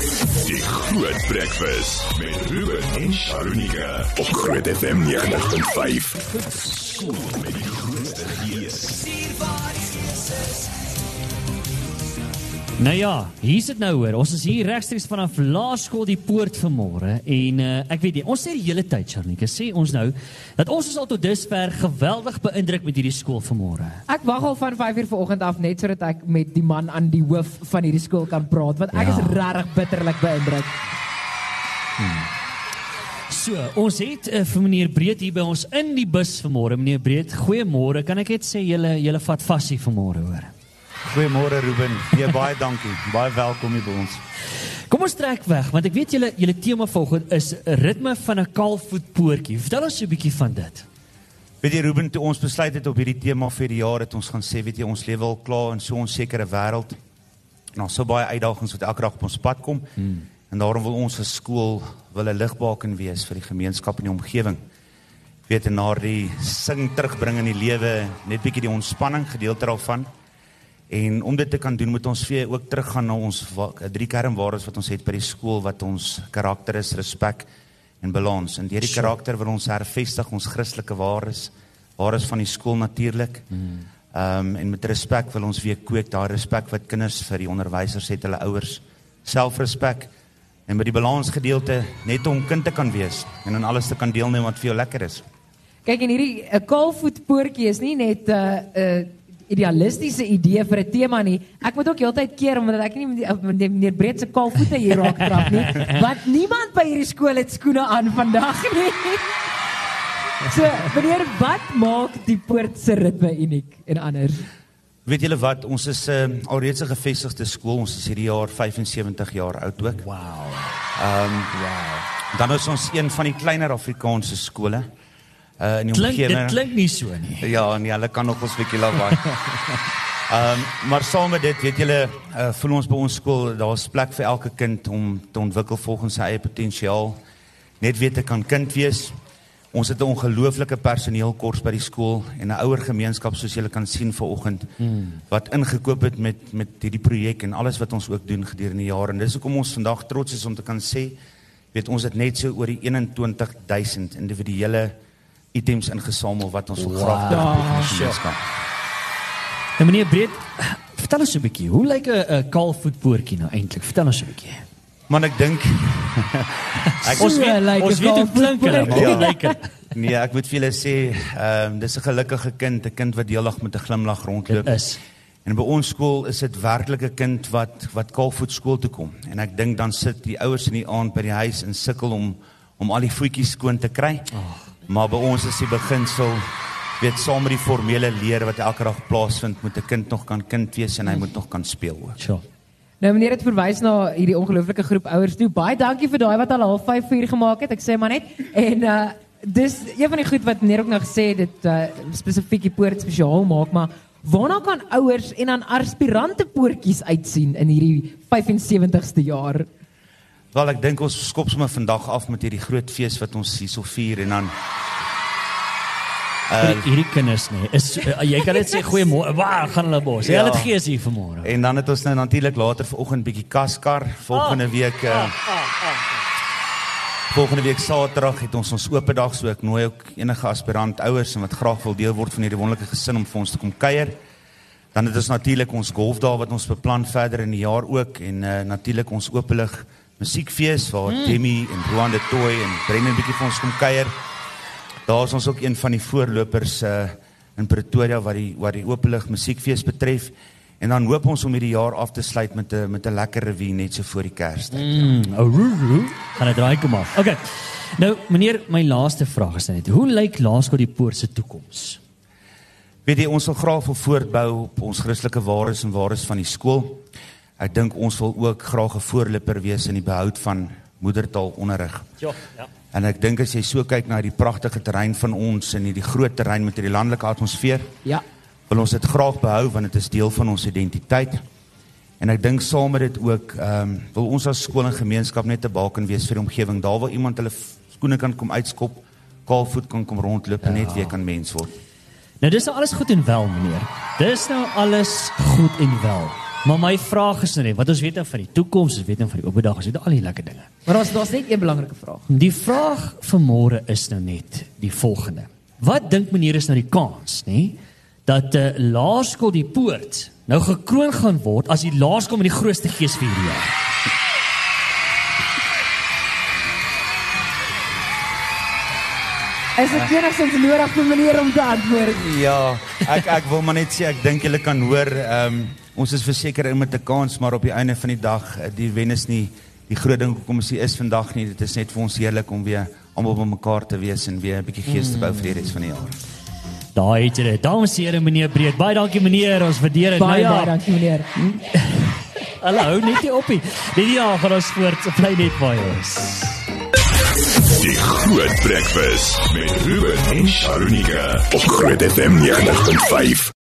Die Groot Breakfast met Ruben en Sharonika op Groot FM 90.5. Met die grootste gees. Nou ja, hier is dit nou hoor. Ons is hier regstreeks vanaf Laerskool die Poort vanmôre en ek weet nie, ons sê die hele tyd, Sharonika, sê ons nou dat ons is al tot dusver geweldig beïndruk met hierdie skool vanmôre. Ek wag al van 5 uur vanoggend af net sodat ek met die man aan die hoof van hierdie skool kan praat, want ek is regtig bitterlik beïndruk. So, ons het vir meneer Breed hier by ons in die bus vanmôre. Meneer Breed, goeiemôre. Kan ek net sê julle vat vas hier vanmôre hoor? Goeiemôre Ruben, baie dankie, baie welkom hier by ons. Kom ons trek weg, want ek weet julle tema volgende is ritme van 'n kaalvoetpoortjie. Vertel ons so 'n bietjie van dit. Weet jy Ruben, toe ons besluit het op hierdie tema vir die jaar, het ons gaan sê, weet jy, ons lewe al klaar in so 'n onsekere wêreld. En so baie uitdagings wat elke dag op ons pad kom. En daarom wil ons as skool 'n ligbaken wees vir die gemeenskap en die omgewing. Weet en na die sing terugbring in die lewe, net bietjie die ontspanning gedeelte daarvan. En om dit te kan doen, moet ons weer ook teruggaan na ons 3 kernwaardes wat ons het by die skool, wat ons karakter is, respek en balans. En deur die karakter wil ons hervestig ons Christelike waardes van die skool natuurlik. En met respek wil ons weer kweek, daai respek wat kinders vir die onderwysers het, hulle ouers, selfrespek. En met die balansgedeelte, net om kind te kan wees, en aan alles te kan deelneem wat vir jou lekker is. Kyk, en hierdie kaalvoetpoortjie is nie net idealistiese idee vir 'n tema nie. Ek moet ook heeltyd keer omdat ek nie meneer Breed se kaalvoete hier raak trap nie. Want niemand by hierdie skool het skoene aan vandag nie. So, meneer, wat maak die Poort se ritme uniek en anders? Weet julle wat, ons is alreeds 'n gevestigde skool, ons is hierdie jaar 75 jaar oud ook. Dan is ons een van die kleiner Afrikaanse skole. Dit klink nie so nie. Ja, nee, hulle kan nog ons bietjie lawaai. Maar saam met dit, weet julle, voel ons by ons skool, daar is plek vir elke kind om te ontwikkel volgens sy eie potensiaal. Net weet ek kan kind wees. Ons het 'n ongelooflike personeelkors by die skool en 'n ouer gemeenskap soos julle kan sien vanoggend wat ingekoop het met hierdie projek en alles wat ons ook doen gedurende die jare. En dis hoekom ons vandag trots is om te kan sê, weet ons het net so oor die 21,000 individuele items ingesamel wat ons wil graag teruggeef. Nou meneer Breed, vertel ons so 'n bietjie, hoe lyk 'n kaalvoetpoortjie nou eintlik? Vertel ons so 'n bietjie. Man, ek dink ons weet hoe klink hulle, maar hoe lyk dit? Nee, ek moet vir julle sê, dis 'n gelukkige kind, 'n kind wat deeldag met 'n glimlag rondloop. Dit is. En by ons skool is dit werklik 'n kind wat kaalvoet skool toe kom. En ek dink dan sit die ouers in die aand by die huis en sukkel om al die voetjies skoon te kry. Maar by ons is die beginsel, weet, saam met die formele leer wat elke dag plaasvind, moet 'n kind nog kan kind wees en hy moet nog kan speel ook. Sure. Nou meneer het verwys na hierdie ongelooflike groep ouers toe. Baie dankie vir daai wat al 5:30 gemaak het. Ek sê maar net. En dis een van die goed wat meneer ook nou gesê het, dit spesifiek die Poort spesiaal maak, maar waarna kan ouers en dan aspirante poortjies uitsien in hierdie 75ste jaar? Wel, ek dink ons skop sommer vandag af met hierdie groot fees wat ons hierso vier en dan hierdie kinders nie, jy kan net sê goeiemôre, waar gaan hulle bos? Ja, dit gees hier vanmôre. En dan het ons nou natuurlik later vanoggend bietjie kaskar, volgende week Saterdag het ons oop dag, so ek nooi ook enige aspirant ouers en wat graag wil deel word van hierdie wonderlike gesin om vir ons te kom kuier. Dan het ons natuurlik ons golfdae wat ons beplan verder in die jaar ook en natuurlik ons openlig musiekfees waar Demi en Roan de Toy en Brendan bietjie vir ons kom kuier. Daar is ons ook een van die voorlopers in Pretoria wat die openlig musiekfees betref. En dan hoop ons om hierdie jaar af te sluit met 'n lekker revue net so voor die Kerstyd. Gaan dit draai kom af. Okay. Nou, meneer, my laaste vraag is net, hoe lyk Laerskool die Poort se toekoms? Weet jy, ons wil graag voortbou op ons Christelike waardes en waardes van die skool. Ek dink ons wil ook graag 'n voorloper wees in die behoud van moedertaalonderrig. Ja. En ek dink as jy so kyk na die pragtige terrein van ons en die groot terrein met die landelike atmosfeer, wil ons dit graag behou want dit is deel van ons identiteit. En ek dink saam met dit ook wil ons as skool en gemeenskap net 'n baken wees vir die omgewing. Daar wil iemand hulle skoene kan kom uitskop, kaalvoet kan kom rondloop en net weer kan mens word. Nou dis nou alles goed en wel, meneer. Dis nou alles goed en wel. Maar my vraag is nou net, wat ons weet nou van die toekoms, ons weet nou van die oop dag, ons weet al die lekker dinge. Maar daar's net een belangrike vraag. Die vraag vanmôre is nou net die volgende. Wat dink meneer is nou die kans, nê, dat Laerskool die Poort nou gekroon gaan word as die laerskool met die grootste gees vir hierdie jaar? Is dit enigstens nodig vir meneer om te antwoord? Ja, ek wil maar net sê, ek dink julle kan hoor, ons is verseker in met 'n kans, maar op die einde van die dag, die wen is nie die groot ding hoekom ons hier is vandag nie. Dit is net vir ons heerlik om weer almal by mekaar te wees en weer 'n bietjie gees te bou vir die res van die jaar. Daar het jy dit. Dames en here, meneer Breed. Baie dankie meneer, ons waardeer dit. Baie dankie meneer. Hallo, net nie oppie. Dit jaar van ons voort, bly net by ons. Die Groot Breakfast met Ruben en Sharunika op Groot FM 90.5.